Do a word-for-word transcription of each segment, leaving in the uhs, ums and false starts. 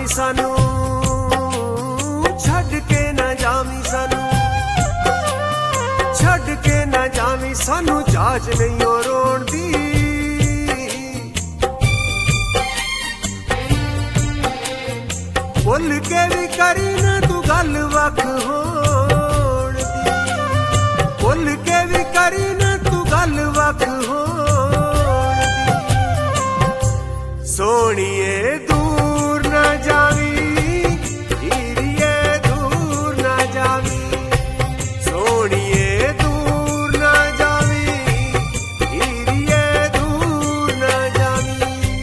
सानू छड़ के ना जावी सानू छड़ के ना जावी सानू जाच नहीं हो रोण दी भुल के भी करी ना तू गल वख होण दी भुल के भी करी ना तू गल वख होण दी सोनिए दूर ना जावी हीरिए दूर ना जावी सोनिए दूर ना जावी हीरिए दूर ना जावी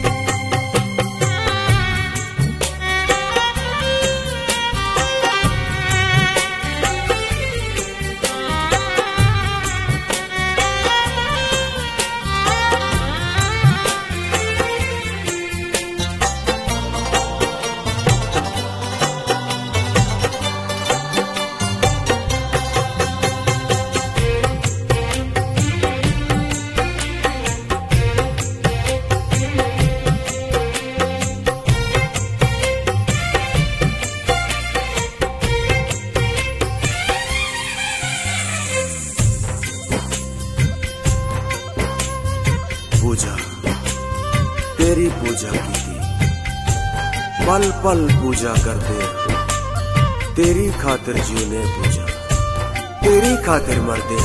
पूजा तेरी पूजा की थी पल पल पूजा करते तेरी खातिर जीने पूजा तेरी खातिर मरदे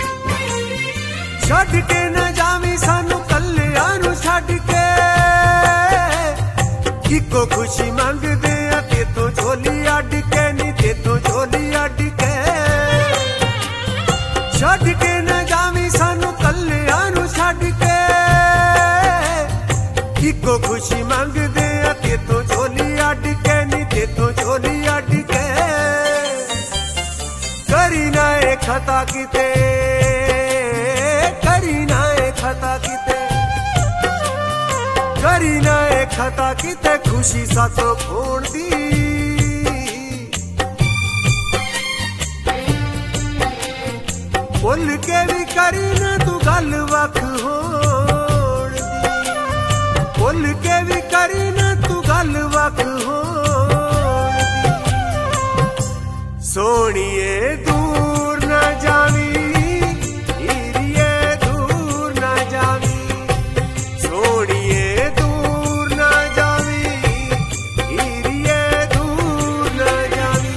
छड़ के न जावी सानू कल्लियां नू छड़ के इको खुशी मंगदे ते तो झोली अड के नी ते तो झोली अड के छड़ के न जावी सानू कल्लियां नू छड़ के इको खुशी मंगदे ते तो झोली अड के नी ते तो झोली अड के करी ना ए खता किते करी ना ए खता किते करी ना ए खता किते खुशी सातो खोण दी भुल के भी करी ना तू गल वख होण दी भुल के भी करी ना तू गल वख होण दी सोनिए दूर ना जावी हीरिए दूर ना जावी सोनिए दूर ना जावी हीरिए दूर ना जावी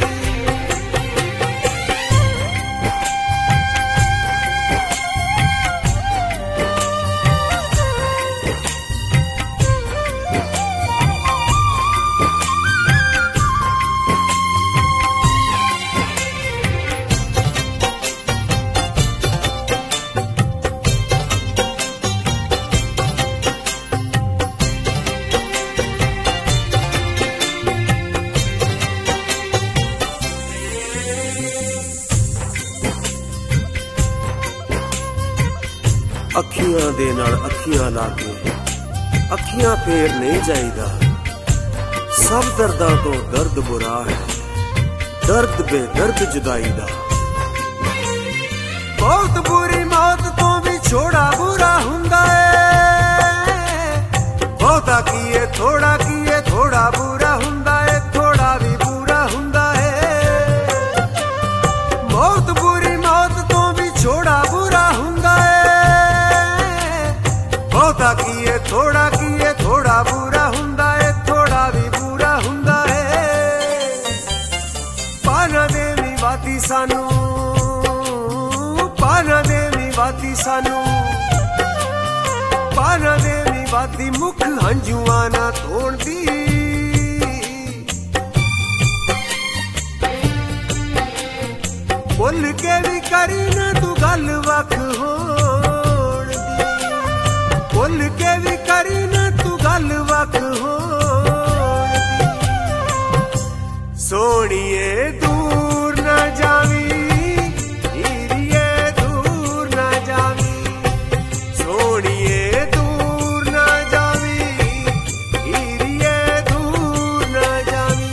अखियां दे नाल अखियां ला के अखियां फेर नहीं जाईदा सब दर्दां तो दर्द बुरा है दर्द बेदर्द जुदाई दा बहुत बुरी मौत तो भी छोड़ा बुरा हुंदा है बहुता कीए थोड़ा कीए थोड़ा बुरा हुंदा है थोड़ा भी बुरा हुंदा है बहुत बुरी मौत तो भी छोड़ा बुरा हुंदा है बहुता कीए थोड़ा कीए थोड़ा बुरा हुंदा है थोड़ा भी बुरा हुंदा है पाना देवी वाती सानू पाना देवी वाती सानू पाना देवी वाती मुख हंजुआ ना तोड़ दी भुल के भी करी ना तू गल वख होण दी भुल के भी करी ना तू गल वख होण दी सोनिए दूर ना जावी हीरिए दूर ना जावी सोनिए दूर ना जावी हीरिए दूर ना जावी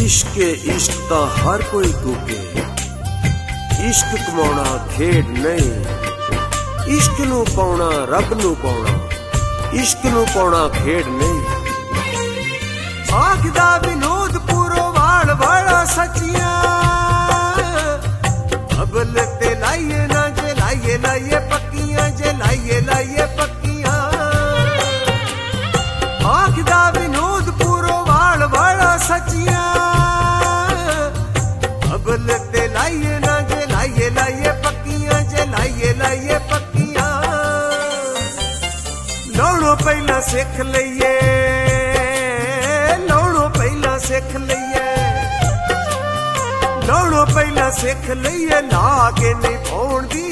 इश्के इश्क ता हर कोई टूके, इश्क कमाउणा खेड नहीं, इश्क नू पाउणा रब नू पाउणा, इश्क नू पाउणा खेड नहीं। आखदा विनोद पूरो वाल वाला सचिया, अबल ते लाइए ना जे लाइए लाइए पक्कियां, जे लाइए लाइए पक्कियां। आखदा विनोद पूरो वाल वाला सचिया, अबल ते लाइए ना जे लाइए लाइए पक्कियां, जे लाइए लाइए पक्कियां। लाउणो पहला सिख लईए, लाउणो पहला सिख लईए, लाउणो पहला सिख लईए, ला के निभाउण दी।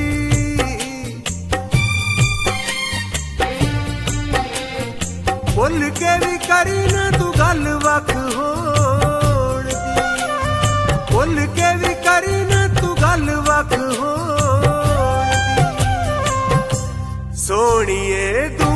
भुल के भी करी ना तू गल वख होण दी, भुल के भी करी ना तू गल वख होण दी। सोहणीए तू